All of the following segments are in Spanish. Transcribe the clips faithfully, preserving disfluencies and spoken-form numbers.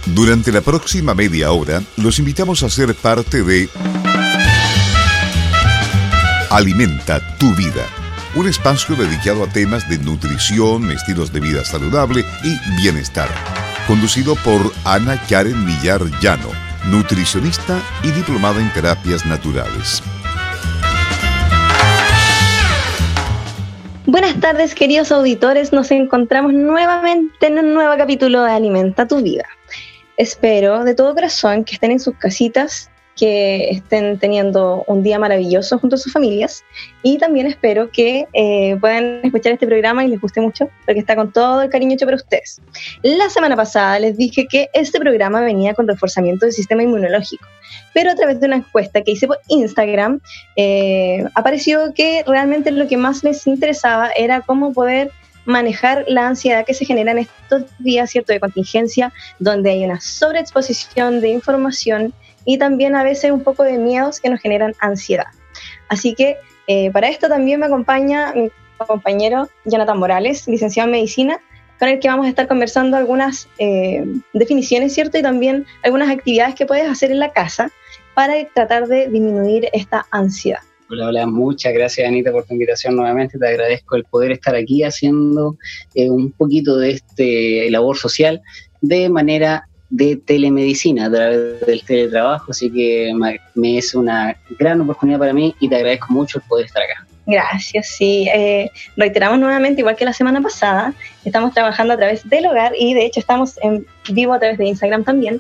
Durante la próxima media hora, los invitamos a ser parte de Alimenta tu vida, un espacio dedicado a temas de nutrición, estilos de vida saludable y bienestar. Conducido por Ana Karen Millar Llano, nutricionista y diplomada en terapias naturales. Buenas tardes, queridos auditores. Nos encontramos nuevamente en un nuevo capítulo de Alimenta tu vida. Espero de todo corazón que estén en sus casitas, que estén teniendo un día maravilloso junto a sus familias, y también espero que eh, puedan escuchar este programa y les guste mucho, porque está con todo el cariño hecho para ustedes. La semana pasada les dije que este programa venía con reforzamiento del sistema inmunológico, pero a través de una encuesta que hice por Instagram eh, apareció que realmente lo que más les interesaba era cómo poder manejar la ansiedad que se genera en estos días, ¿cierto?, de contingencia, donde hay una sobreexposición de información y también a veces un poco de miedos que nos generan ansiedad. Así que eh, para esto también me acompaña mi compañero Jonathan Morales, licenciado en Medicina, con el que vamos a estar conversando algunas eh, definiciones, ¿cierto?, y también algunas actividades que puedes hacer en la casa para tratar de disminuir esta ansiedad. Hola, hola, muchas gracias, Anita, por tu invitación nuevamente. Te agradezco el poder estar aquí haciendo eh, un poquito de este labor social de manera de telemedicina a través del teletrabajo, así que me es una gran oportunidad para mí y te agradezco mucho el poder estar acá. Gracias, sí. Eh, reiteramos nuevamente, igual que la semana pasada, estamos trabajando a través del hogar y de hecho estamos en vivo a través de Instagram también,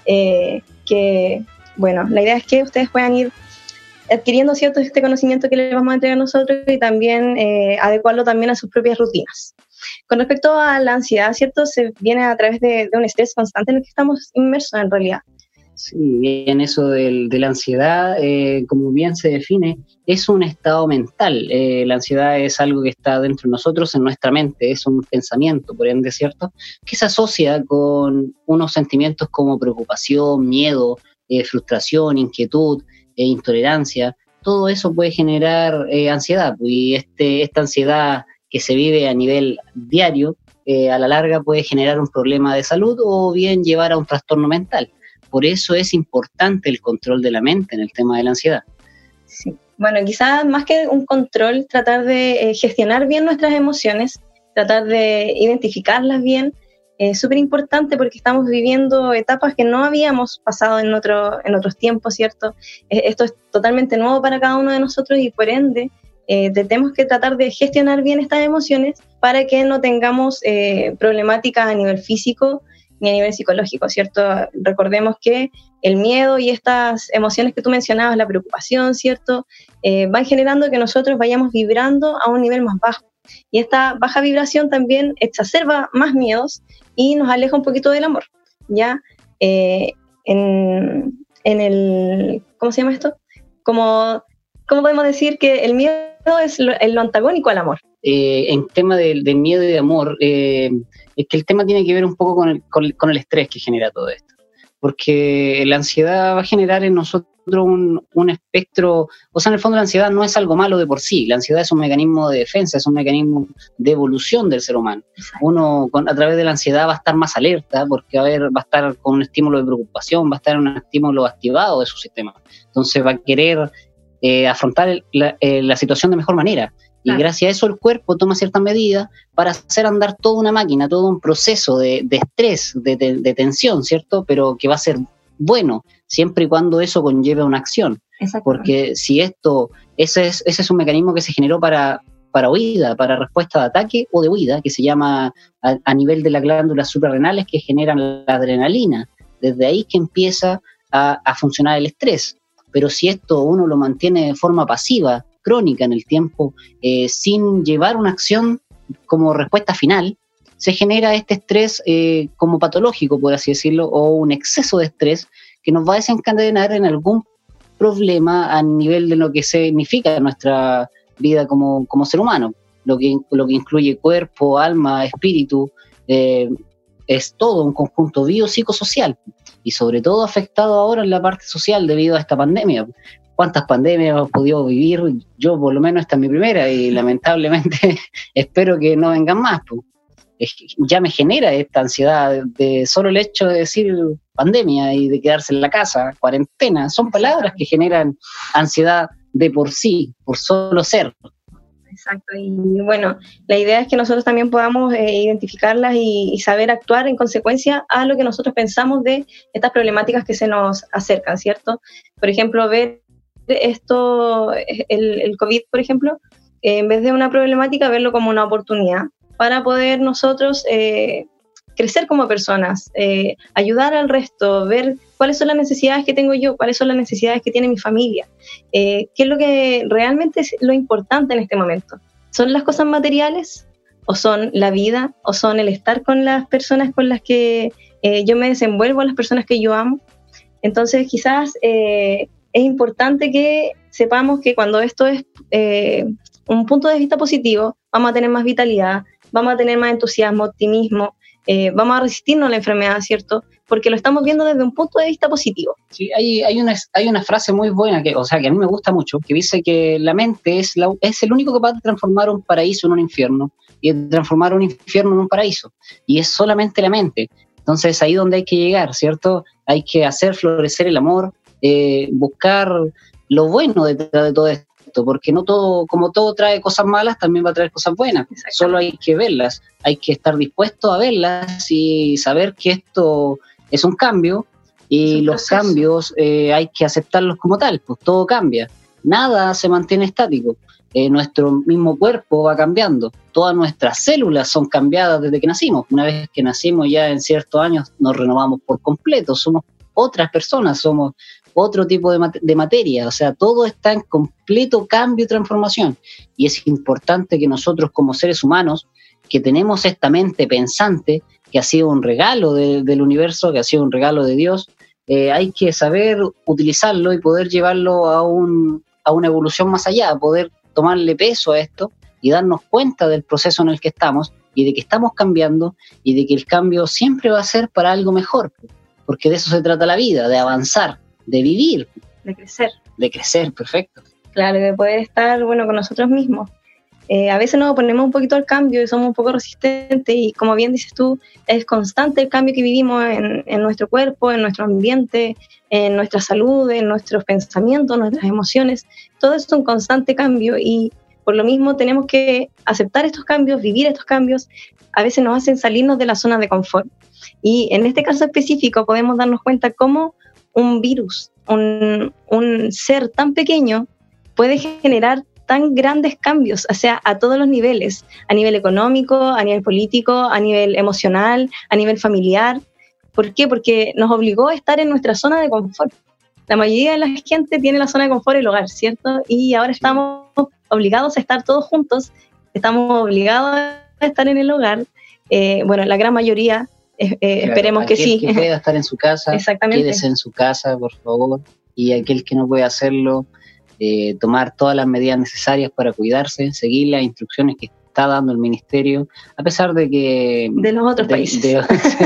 eh, que, bueno, la idea es que ustedes puedan ir adquiriendo cierto este conocimiento que les vamos a entregar nosotros y también eh, adecuarlo también a sus propias rutinas. Con respecto a la ansiedad, ¿cierto?, se viene a través de, de un estrés constante en el que estamos inmersos en realidad. Sí, bien, eso de, de la ansiedad, eh, como bien se define, es un estado mental. Eh, la ansiedad es algo que está dentro de nosotros, en nuestra mente, es un pensamiento, por ende, ¿cierto?, que se asocia con unos sentimientos como preocupación, miedo, eh, frustración, inquietud, e intolerancia. Todo eso puede generar eh, ansiedad, y este, esta ansiedad que se vive a nivel diario, eh, a la larga puede generar un problema de salud o bien llevar a un trastorno mental. Por eso es importante el control de la mente en el tema de la ansiedad. Sí. Bueno, quizás más que un control, tratar de eh, gestionar bien nuestras emociones, tratar de identificarlas bien, es súper importante porque estamos viviendo etapas que no habíamos pasado en, otro, en otros tiempos, ¿cierto? Eh, esto es totalmente nuevo para cada uno de nosotros y por ende eh, tenemos que tratar de gestionar bien estas emociones para que no tengamos eh, problemáticas a nivel físico ni a nivel psicológico, ¿cierto? Recordemos que el miedo y estas emociones que tú mencionabas, la preocupación, ¿cierto?, eh, van generando que nosotros vayamos vibrando a un nivel más bajo. Y esta baja vibración también exacerba más miedos y nos aleja un poquito del amor, ¿ya? Eh, en, en el, ¿cómo se llama esto? Como, ¿cómo podemos decir que el miedo es lo, es lo antagónico al amor? Eh, en tema de, de miedo y de amor, eh, es que el tema tiene que ver un poco con el, con, con el estrés que genera todo esto. Porque la ansiedad va a generar en nosotros un, un espectro, o sea, en el fondo la ansiedad no es algo malo de por sí, la ansiedad es un mecanismo de defensa, es un mecanismo de evolución del ser humano. Uno con, a través de la ansiedad va a estar más alerta porque va a, ver, va a estar con un estímulo de preocupación, va a estar en un estímulo activado de su sistema, entonces va a querer eh, afrontar el, la, eh, la situación de mejor manera. Y claro, gracias a eso el cuerpo toma ciertas medidas para hacer andar toda una máquina, todo un proceso de, de estrés, de, de, de tensión, ¿cierto? Pero que va a ser bueno, siempre y cuando eso conlleve una acción. Porque si esto, ese es, ese es un mecanismo que se generó para, para huida, para respuesta de ataque o de huida, que se llama a, a nivel de las glándulas suprarrenales que generan la adrenalina. Desde ahí que empieza a, a funcionar el estrés. Pero si esto uno lo mantiene de forma pasiva, crónica en el tiempo, eh, sin llevar una acción como respuesta final, se genera este estrés eh, como patológico, por así decirlo, o un exceso de estrés que nos va a desencadenar en algún problema a nivel de lo que significa nuestra vida como, como ser humano, lo que, lo que incluye cuerpo, alma, espíritu, eh, es todo un conjunto biopsicosocial y sobre todo afectado ahora en la parte social debido a esta pandemia. ¿Cuántas pandemias hemos podido vivir? Yo por lo menos esta es mi primera y lamentablemente espero que no vengan más, pues. ya me genera esta ansiedad de, de solo el hecho de decir pandemia y de quedarse en la casa, cuarentena, son palabras que generan ansiedad de por sí, por solo ser. Exacto, y bueno, la idea es que nosotros también podamos eh, identificarlas y, y saber actuar en consecuencia a lo que nosotros pensamos de estas problemáticas que se nos acercan, ¿cierto? Por ejemplo, ver esto, el, el COVID, por ejemplo, eh, en vez de una problemática, verlo como una oportunidad para poder nosotros eh, crecer como personas, eh, ayudar al resto, ver cuáles son las necesidades que tengo yo, cuáles son las necesidades que tiene mi familia, eh, qué es lo que realmente es lo importante en este momento. ¿Son las cosas materiales? ¿O son la vida? ¿O son el estar con las personas con las que eh, yo me desenvuelvo, las personas que yo amo? Entonces quizás eh, es importante que sepamos que cuando esto es eh, un punto de vista positivo, vamos a tener más vitalidad, vamos a tener más entusiasmo, optimismo, eh, vamos a resistirnos a la enfermedad, ¿cierto? Porque lo estamos viendo desde un punto de vista positivo. Sí, hay, hay, una, hay una frase muy buena, que, o sea, que a mí me gusta mucho, que dice que la mente es, la, es el único capaz de transformar un paraíso en un infierno y de transformar un infierno en un paraíso. Y es solamente la mente. Entonces, ahí donde hay que llegar, ¿cierto? Hay que hacer florecer el amor, eh, buscar lo bueno detrás de todo esto, porque no todo, como todo trae cosas malas, también va a traer cosas buenas. Solo hay que verlas, hay que estar dispuesto a verlas y saber que esto es un cambio y un los cambios eh, hay que aceptarlos como tal, pues todo cambia, nada se mantiene estático, eh, nuestro mismo cuerpo va cambiando, todas nuestras células son cambiadas desde que nacimos, una vez que nacimos ya en ciertos años nos renovamos por completo, somos otras personas, somos otro tipo de, mat- de materia, o sea, todo está en completo cambio y transformación, y es importante que nosotros como seres humanos, que tenemos esta mente pensante, que ha sido un regalo de, del universo, que ha sido un regalo de Dios, eh, hay que saber utilizarlo y poder llevarlo a, un, a una evolución más allá, poder tomarle peso a esto y darnos cuenta del proceso en el que estamos y de que estamos cambiando y de que el cambio siempre va a ser para algo mejor, porque de eso se trata la vida, de avanzar, de vivir, de crecer. De crecer, perfecto. Claro, de poder estar, bueno, con nosotros mismos. Eh, a veces nos oponemos un poquito al cambio y somos un poco resistentes y como bien dices tú, es constante el cambio que vivimos en, en nuestro cuerpo, en nuestro ambiente, en nuestra salud, en nuestros pensamientos, nuestras emociones. Todo es un constante cambio y por lo mismo tenemos que aceptar estos cambios, vivir estos cambios. A veces nos hacen salirnos de la zona de confort. Y en este caso específico podemos darnos cuenta cómo un virus, un, un ser tan pequeño puede generar tan grandes cambios, o sea, a todos los niveles, a nivel económico, a nivel político, a nivel emocional, a nivel familiar. ¿Por qué? Porque nos obligó a estar en nuestra zona de confort. La mayoría de la gente tiene la zona de confort el hogar, ¿cierto? Y ahora estamos obligados a estar todos juntos, estamos obligados a estar en el hogar. Eh, bueno, la gran mayoría, eh, eh, claro, esperemos que sí. Aquel que pueda estar en su casa, quédese en su casa, por favor. Y aquel que no puede hacerlo, Eh, tomar todas las medidas necesarias para cuidarse, seguir las instrucciones que está dando el ministerio, a pesar de que... De los otros de, países. De,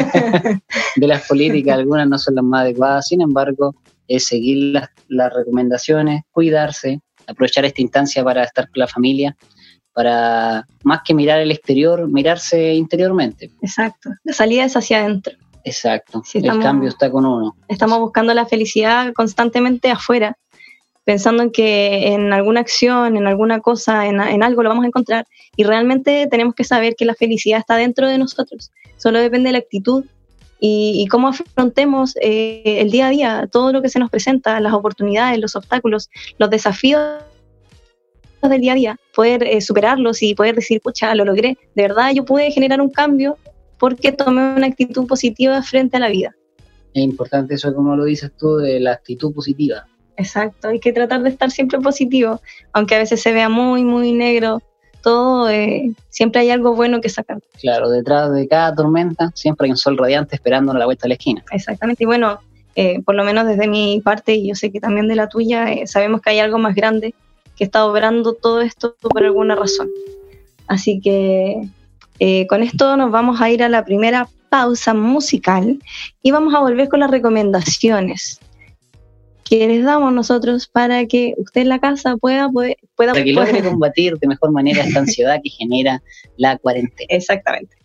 de las políticas, algunas no son las más adecuadas, sin embargo, es seguir las, las recomendaciones, cuidarse, aprovechar esta instancia para estar con la familia, para más que mirar el exterior, mirarse interiormente. Exacto, la salida es hacia adentro. Exacto, sí, estamos, el cambio está con uno. Estamos buscando la felicidad constantemente afuera, pensando en que en alguna acción, en alguna cosa, en, en algo lo vamos a encontrar, y realmente tenemos que saber que la felicidad está dentro de nosotros, solo depende de la actitud y, y cómo afrontemos eh, el día a día, todo lo que se nos presenta, las oportunidades, los obstáculos, los desafíos del día a día, poder eh, superarlos y poder decir, pucha, lo logré, de verdad yo pude generar un cambio porque tomé una actitud positiva frente a la vida. Es importante eso, como lo dices tú, de la actitud positiva. Exacto, hay que tratar de estar siempre positivo, aunque a veces se vea muy, muy negro todo, eh, siempre hay algo bueno que sacar. Claro, detrás de cada tormenta siempre hay un sol radiante esperando a la vuelta de la esquina. Exactamente, y bueno, eh, por lo menos desde mi parte, y yo sé que también de la tuya, eh, sabemos que hay algo más grande que está obrando todo esto por alguna razón. Así que eh, con esto nos vamos a ir a la primera pausa musical y vamos a volver con las recomendaciones. que les damos nosotros para que usted en la casa pueda... pueda, pueda para que logre combatir de mejor manera esta ansiedad que genera la cuarentena. Exactamente.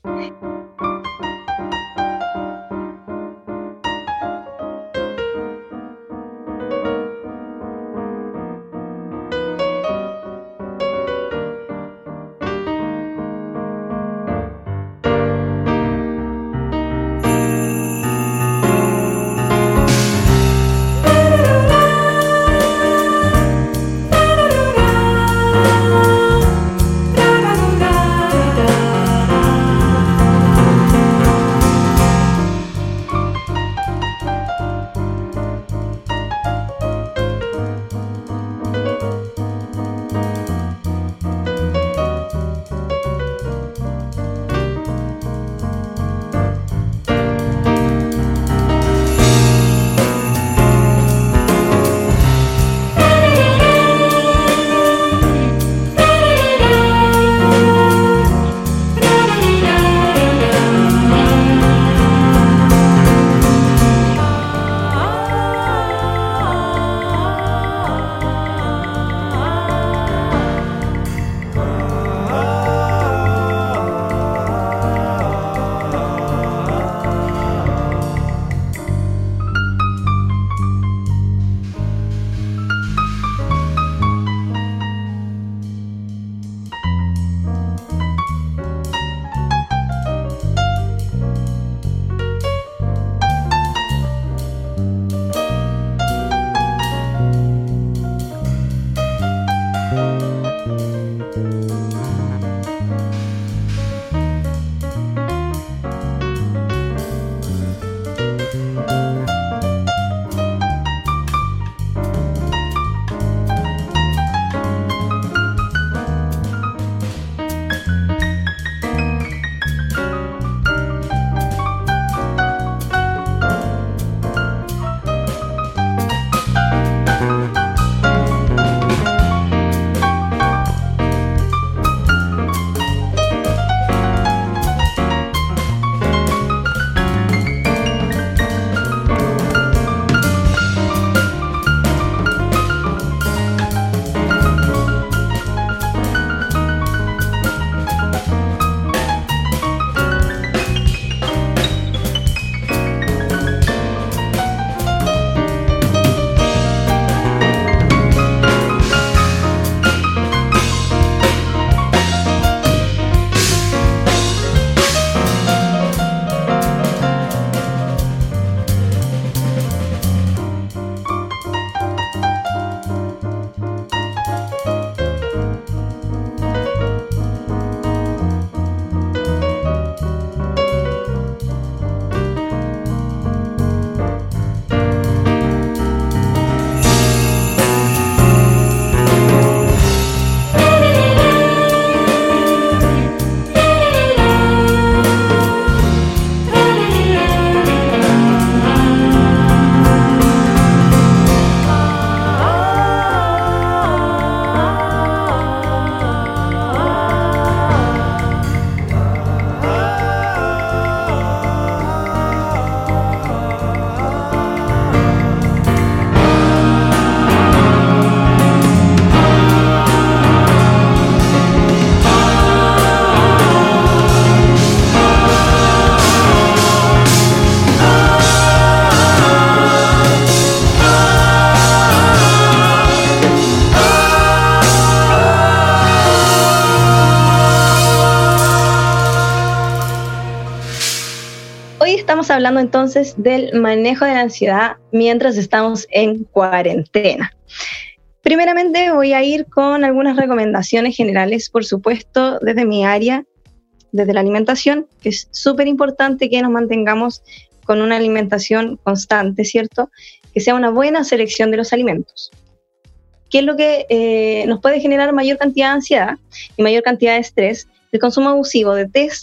Estamos hablando entonces del manejo de la ansiedad mientras estamos en cuarentena. Primeramente voy a ir con algunas recomendaciones generales, por supuesto, desde mi área, desde la alimentación, que es súper importante que nos mantengamos con una alimentación constante, ¿cierto? Que sea una buena selección de los alimentos. ¿Qué es lo que eh, nos puede generar mayor cantidad de ansiedad y mayor cantidad de estrés? El consumo abusivo de tés,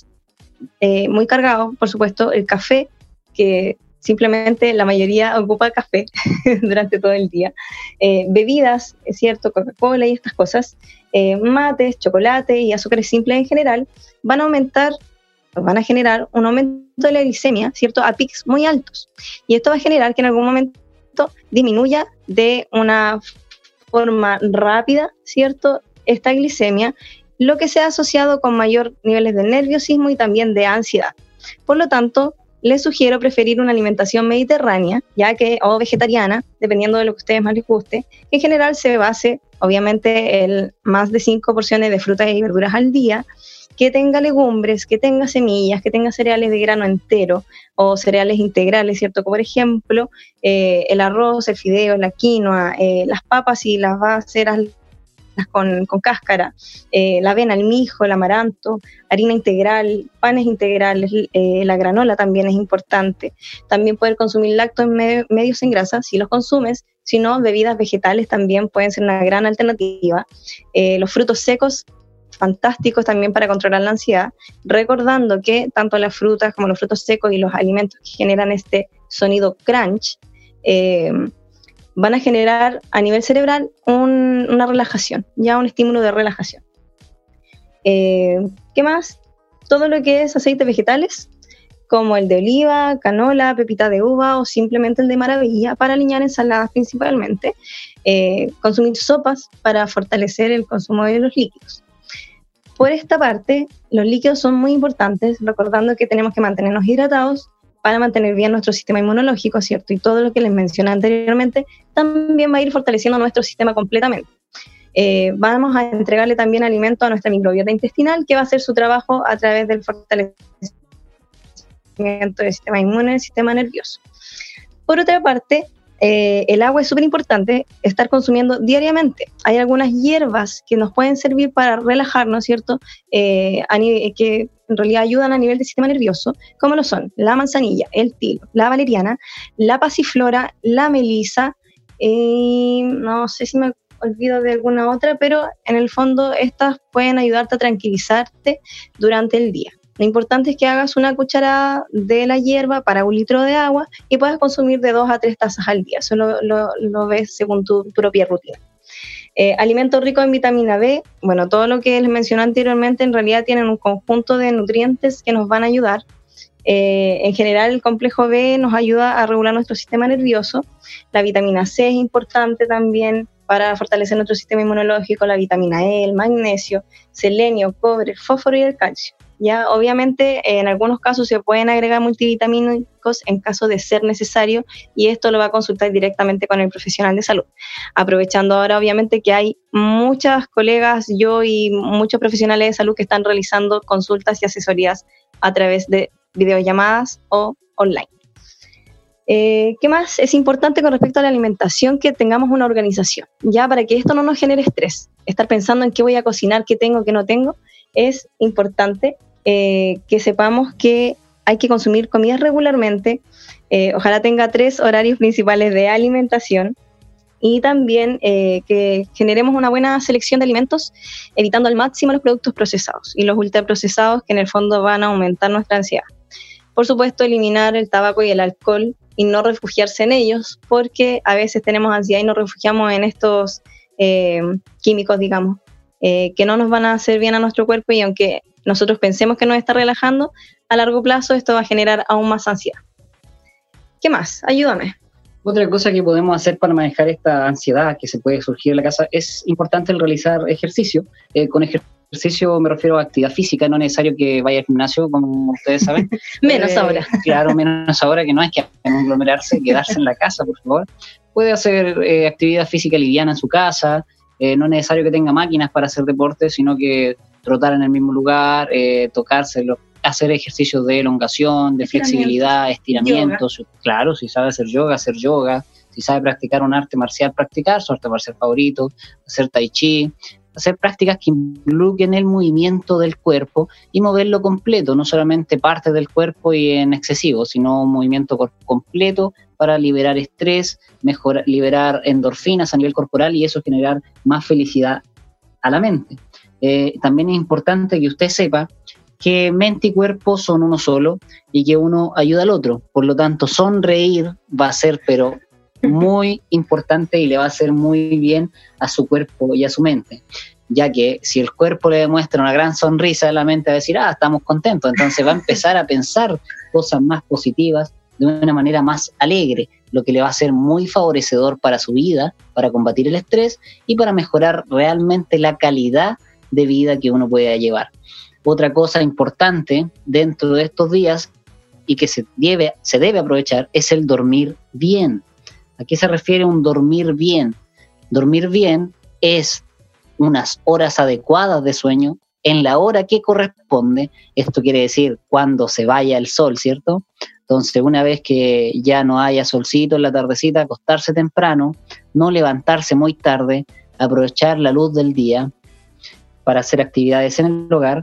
eh, muy cargado, por supuesto, el café, que simplemente la mayoría ocupa café durante todo el día, eh, bebidas, es cierto, Coca-Cola y estas cosas, eh, mates, chocolate y azúcares simples en general, van a aumentar, van a generar un aumento de la glicemia, ¿cierto?, a pics muy altos. Y esto va a generar que en algún momento esto disminuya de una forma rápida, ¿cierto?, esta glicemia, lo que se ha asociado con mayor niveles de nerviosismo y también de ansiedad. Por lo tanto, les sugiero preferir una alimentación mediterránea, ya que, o vegetariana, dependiendo de lo que a ustedes más les guste, que en general se base, obviamente, en más de cinco porciones de frutas y verduras al día, que tenga legumbres, que tenga semillas, que tenga cereales de grano entero o cereales integrales, ¿cierto? Como por ejemplo, eh, el arroz, el fideo, la quinoa, eh, las papas y las baseras con, con cáscara, eh, la avena, el mijo, el amaranto, harina integral, panes integrales, eh, la granola también es importante. También poder consumir lácteos medio, medios en grasa, si los consumes, si no, bebidas vegetales también pueden ser una gran alternativa. Eh, los frutos secos, fantásticos también para controlar la ansiedad, recordando que tanto las frutas como los frutos secos y los alimentos que generan este sonido crunch eh, van a generar a nivel cerebral un, una relajación, ya un estímulo de relajación. Eh, ¿Qué más? Todo lo que es aceites vegetales, como el de oliva, canola, pepita de uva o simplemente el de maravilla, para aliñar ensaladas principalmente. Eh, consumir sopas para fortalecer el consumo de los líquidos. Por esta parte, los líquidos son muy importantes, recordando que tenemos que mantenernos hidratados para mantener bien nuestro sistema inmunológico, ¿cierto? Y todo lo que les mencioné anteriormente también va a ir fortaleciendo nuestro sistema completamente. Eh, vamos a entregarle también alimento a nuestra microbiota intestinal, que va a hacer su trabajo a través del fortalecimiento del sistema inmune y del sistema nervioso. Por otra parte, Eh, el agua es súper importante estar consumiendo diariamente. Hay algunas hierbas que nos pueden servir para relajarnos, ¿cierto? Eh, a nivel, que en realidad ayudan a nivel del sistema nervioso, como lo son la manzanilla, el tilo, la valeriana, la pasiflora, la melisa, y no sé si me olvido de alguna otra, pero en el fondo estas pueden ayudarte a tranquilizarte durante el día. Lo importante es que hagas una cucharada de la hierba para un litro de agua y puedas consumir de dos a tres tazas al día. Eso lo, lo, lo ves según tu, tu propia rutina. Eh, alimentos ricos en vitamina B. Bueno, todo lo que les mencioné anteriormente en realidad tienen un conjunto de nutrientes que nos van a ayudar. Eh, en general, el complejo B nos ayuda a regular nuestro sistema nervioso. La vitamina C es importante también para fortalecer nuestro sistema inmunológico. La vitamina E, el magnesio, selenio, cobre, fósforo y el calcio. Ya, obviamente, eh, en algunos casos se pueden agregar multivitamínicos en caso de ser necesario, y esto lo va a consultar directamente con el profesional de salud. Aprovechando ahora, obviamente, que hay muchas colegas, yo y muchos profesionales de salud que están realizando consultas y asesorías a través de videollamadas o online. Eh, ¿Qué más? Es importante con respecto a la alimentación que tengamos una organización, ya, para que esto no nos genere estrés. Estar pensando en qué voy a cocinar, qué tengo, qué no tengo, es importante. Eh, que sepamos que hay que consumir comidas regularmente, eh, ojalá tenga tres horarios principales de alimentación, y también eh, que generemos una buena selección de alimentos, evitando al máximo los productos procesados y los ultraprocesados, que en el fondo van a aumentar nuestra ansiedad. Por supuesto, eliminar el tabaco y el alcohol y no refugiarse en ellos, porque a veces tenemos ansiedad y nos refugiamos en estos eh, químicos, digamos, eh, que no nos van a hacer bien a nuestro cuerpo, y aunque nosotros pensemos que nos está relajando, a largo plazo esto va a generar aún más ansiedad. ¿Qué más? Ayúdame. Otra cosa que podemos hacer para manejar esta ansiedad que se puede surgir en la casa, es importante el realizar ejercicio. Eh, con ejercicio me refiero a actividad física, no es necesario que vaya al gimnasio, como ustedes saben. menos eh, ahora. Claro, menos ahora, que no hay que aglomerarse, quedarse en la casa, por favor. Puede hacer eh, actividad física liviana en su casa, eh, no es necesario que tenga máquinas para hacer deporte, sino que trotar en el mismo lugar, eh, tocárselo, hacer ejercicios de elongación, de flexibilidad, estiramientos. Yoga. Claro, si sabe hacer yoga, hacer yoga. Si sabe practicar un arte marcial, practicar su arte marcial favorito, hacer tai chi, hacer prácticas que involucren el movimiento del cuerpo y moverlo completo, no solamente parte del cuerpo y en excesivo, sino un movimiento completo para liberar estrés, mejorar, liberar endorfinas a nivel corporal, y eso generar más felicidad a la mente. Eh, también es importante que usted sepa que mente y cuerpo son uno solo y que uno ayuda al otro. Por lo tanto, sonreír va a ser pero muy importante y le va a hacer muy bien a su cuerpo y a su mente, ya que si el cuerpo le demuestra una gran sonrisa, la mente va a decir, ah, estamos contentos, entonces va a empezar a pensar cosas más positivas de una manera más alegre, lo que le va a ser muy favorecedor para su vida, para combatir el estrés y para mejorar realmente la calidad de vida que uno pueda llevar. Otra cosa importante dentro de estos días y que se debe, se debe aprovechar es el dormir bien. ¿A qué se refiere un dormir bien? Dormir bien es unas horas adecuadas de sueño en la hora que corresponde. Esto quiere decir cuando se vaya el sol, ¿cierto? Entonces, una vez que ya no haya solcito en la tardecita, acostarse temprano, no levantarse muy tarde, aprovechar la luz del día para hacer actividades en el hogar,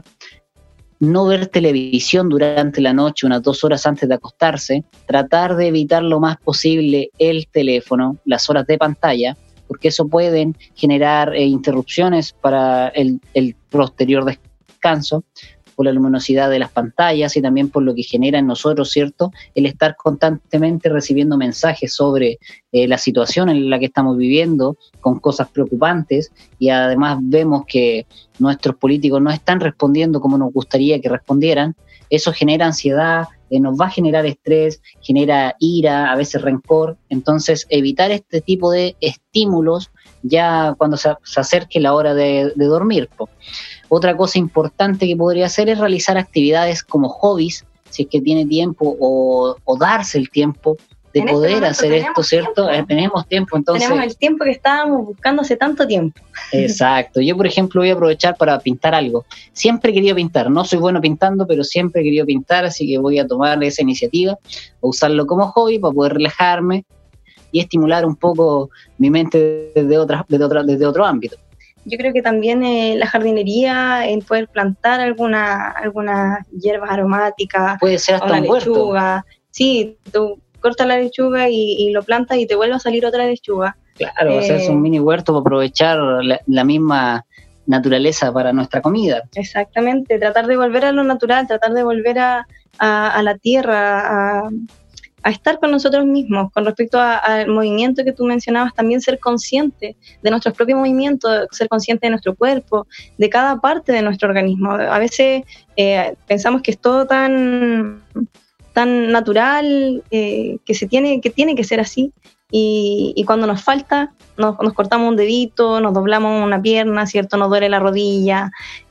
no ver televisión durante la noche, unas dos horas antes de acostarse, tratar de evitar lo más posible el teléfono, las horas de pantalla, porque eso pueden generar eh, interrupciones para el, el posterior descanso, por la luminosidad de las pantallas y también por lo que genera en nosotros, ¿cierto? El estar constantemente recibiendo mensajes sobre eh, la situación en la que estamos viviendo, con cosas preocupantes, y además vemos que nuestros políticos no están respondiendo como nos gustaría que respondieran. Eso genera ansiedad, eh, nos va a generar estrés, genera ira, a veces rencor. Entonces, evitar este tipo de estímulos ya cuando se, se acerque la hora de, de dormir, po. Otra cosa importante que podría hacer es realizar actividades como hobbies, si es que tiene tiempo, o, o darse el tiempo de en poder este hacer esto, ¿cierto? Tiempo. Tenemos tiempo, entonces... Tenemos el tiempo que estábamos buscando hace tanto tiempo. Exacto. Yo, por ejemplo, voy a aprovechar para pintar algo. Siempre he querido pintar. No soy bueno pintando, pero siempre he querido pintar, así que voy a tomar esa iniciativa, o usarlo como hobby para poder relajarme y estimular un poco mi mente desde, otras, desde, otra, desde otro ámbito. Yo creo que también eh, la jardinería, en poder plantar alguna, algunas hierbas aromáticas. Puede ser hasta un huerto. Lechuga. Sí, tú cortas la lechuga y, y lo plantas y te vuelve a salir otra lechuga. Claro, eh, hacerse un mini huerto para aprovechar la, la misma naturaleza para nuestra comida. Exactamente, tratar de volver a lo natural, tratar de volver a, a, a la tierra, a... a estar con nosotros mismos. Con respecto al movimiento que tú mencionabas, también ser consciente de nuestros propios movimientos, ser consciente de nuestro cuerpo, de cada parte de nuestro organismo. A veces eh, pensamos que es todo tan, tan natural, eh, que, se tiene, que tiene que ser así, y, y cuando nos falta, nos, nos cortamos un dedito, nos doblamos una pierna, ¿cierto? Nos duele la rodilla,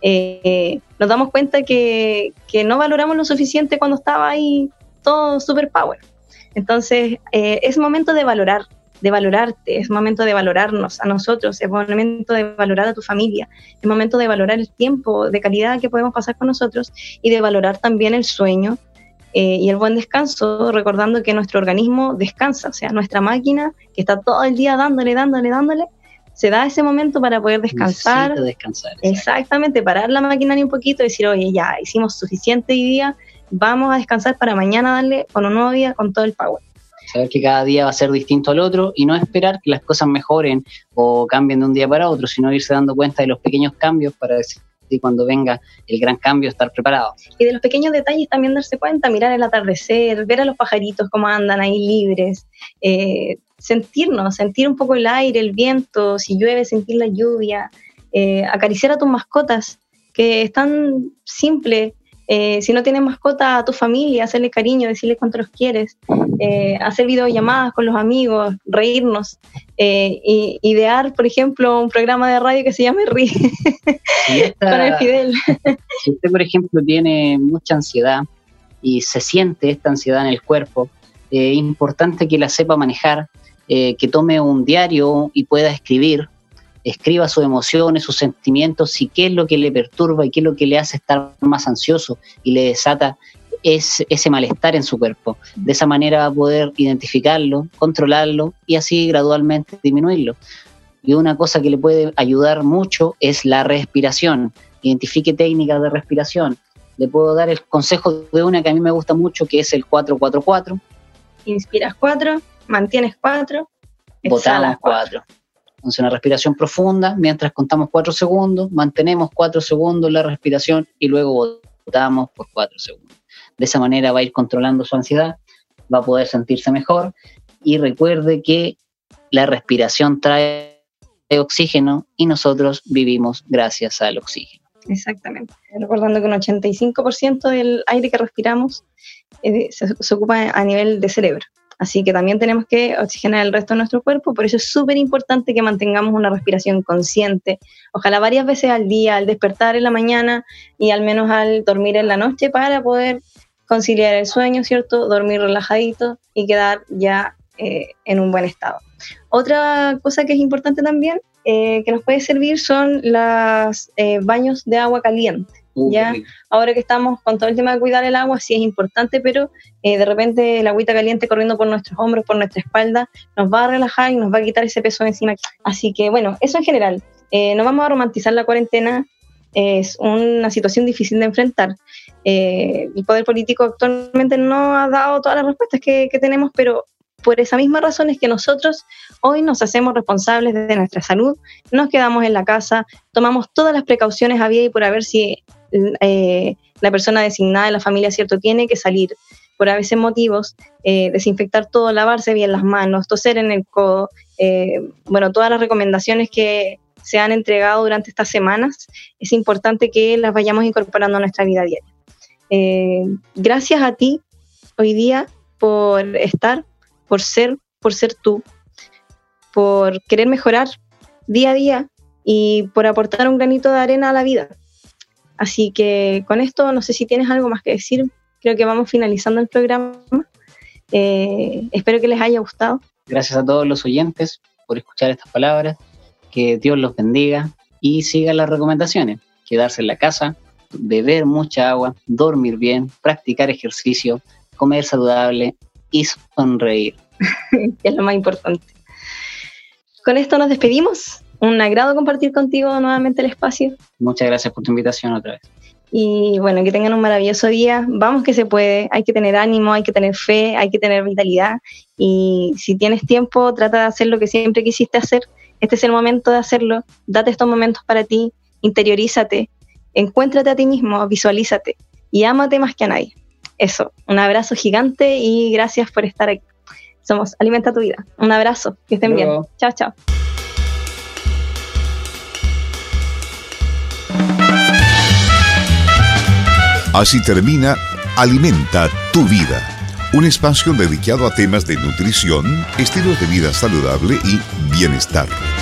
eh, nos damos cuenta que, que no valoramos lo suficiente cuando estaba ahí todo super power. Entonces, eh, es momento de valorar, de valorarte, es momento de valorarnos a nosotros, es momento de valorar a tu familia, es momento de valorar el tiempo de calidad que podemos pasar con nosotros y de valorar también el sueño eh, y el buen descanso, recordando que nuestro organismo descansa, o sea, nuestra máquina que está todo el día dándole, dándole, dándole, se da ese momento para poder descansar. Necesita descansar. Exactamente, parar la maquinaria un poquito y decir, oye, ya, hicimos suficiente hoy día, vamos a descansar para mañana darle con un nuevo día con todo el power. Saber que cada día va a ser distinto al otro y no esperar que las cosas mejoren o cambien de un día para otro, sino irse dando cuenta de los pequeños cambios para decir cuando venga el gran cambio estar preparado. Y de los pequeños detalles también darse cuenta, mirar el atardecer, ver a los pajaritos cómo andan ahí libres, eh, sentirnos, sentir un poco el aire, el viento, si llueve, sentir la lluvia, eh, acariciar a tus mascotas, que es tan simple. Eh, si no tienes mascota, a tu familia, hacerle cariño, decirle cuánto los quieres, eh, hacer videollamadas con los amigos, reírnos, eh, y, idear, por ejemplo, un programa de radio que se llame Ríe si esta, con el Fidel. Si usted, por ejemplo, tiene mucha ansiedad y se siente esta ansiedad en el cuerpo, eh, es importante que la sepa manejar, eh, que tome un diario y pueda escribir. Escriba sus emociones, sus sentimientos y qué es lo que le perturba y qué es lo que le hace estar más ansioso y le desata ese, ese malestar en su cuerpo. De esa manera va a poder identificarlo, controlarlo y así gradualmente disminuirlo. Y una cosa que le puede ayudar mucho es la respiración. Identifique técnicas de respiración. Le puedo dar el consejo de una que a mí me gusta mucho, que es el cuatro cuatro cuatro. Inspiras cuatro, mantienes cuatro, exhalas cuatro. Entonces, una respiración profunda, mientras contamos cuatro segundos, mantenemos cuatro segundos la respiración y luego botamos por cuatro segundos. De esa manera va a ir controlando su ansiedad, va a poder sentirse mejor y recuerde que la respiración trae oxígeno y nosotros vivimos gracias al oxígeno. Exactamente. Recordando que un ochenta y cinco por ciento del aire que respiramos eh, se, se ocupa a nivel de cerebro. Así que también tenemos que oxigenar el resto de nuestro cuerpo, por eso es súper importante que mantengamos una respiración consciente, ojalá varias veces al día, al despertar en la mañana y al menos al dormir en la noche, para poder conciliar el sueño, ¿cierto? Dormir relajadito y quedar ya eh, en un buen estado. Otra cosa que es importante también, eh, que nos puede servir, son los eh, baños de agua caliente. Uh, ya ahora que estamos con todo el tema de cuidar el agua, sí es importante, pero eh, de repente el agüita caliente corriendo por nuestros hombros, por nuestra espalda, nos va a relajar y nos va a quitar ese peso de encima. Así que bueno, eso en general. Eh, no vamos a romantizar la cuarentena, es una situación difícil de enfrentar. Eh, el poder político actualmente no ha dado todas las respuestas que, que tenemos, pero por esa misma razón es que nosotros hoy nos hacemos responsables de nuestra salud, nos quedamos en la casa, tomamos todas las precauciones había y por haber si eh, la persona designada de la familia, ¿cierto?, tiene que salir por a veces motivos, eh, desinfectar todo, lavarse bien las manos, toser en el codo, eh, bueno, todas las recomendaciones que se han entregado durante estas semanas, es importante que las vayamos incorporando a nuestra vida diaria. Eh, gracias a ti hoy día por estar, por ser, por ser tú, por querer mejorar día a día y por aportar un granito de arena a la vida. Así que con esto, no sé si tienes algo más que decir, creo que vamos finalizando el programa. Eh, espero que les haya gustado. Gracias a todos los oyentes por escuchar estas palabras, que Dios los bendiga y sigan las recomendaciones, quedarse en la casa, beber mucha agua, dormir bien, practicar ejercicio, comer saludable y sonreír. Es lo más importante. Con esto nos despedimos. Un agrado compartir contigo nuevamente el espacio. Muchas gracias por tu invitación otra vez. Y bueno, que tengan un maravilloso día. Vamos que se puede. Hay que tener ánimo, hay que tener fe, hay que tener vitalidad. Y si tienes tiempo, trata de hacer lo que siempre quisiste hacer. Este es el momento de hacerlo. Date estos momentos para ti. Interiorízate. Encuéntrate a ti mismo. Visualízate. Y ámate más que a nadie. Eso. Un abrazo gigante y gracias por estar aquí. Somos Alimenta tu Vida. Un abrazo. Que estén Luego. bien. Chao, chao. Así termina Alimenta tu Vida, un espacio dedicado a temas de nutrición, estilos de vida saludable y bienestar.